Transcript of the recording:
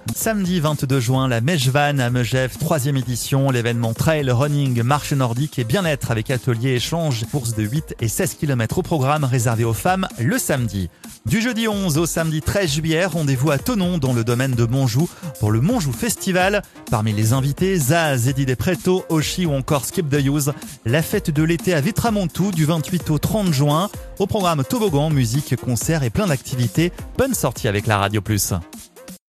Samedi 22 juin, la Mèche-Vanne à Megève, 3e édition. L'événement trail, running, marche nordique et bien-être avec atelier échange, course de 8 et 16 km au programme réservé aux femmes le samedi. Du jeudi 11 au samedi 13 juillet, rendez-vous à Thonon dans le domaine de Montjoux pour le Montjoux Festival. Parmi les invités, Zaz, Eddie Despreto, Oshi ou encore Skip the Use. La fête de l'été à Vitramontou du 28 au 30 juin. Au programme toboggan, musique, concerts et plein d'activités. Bonne sortie avec la Radio Plus.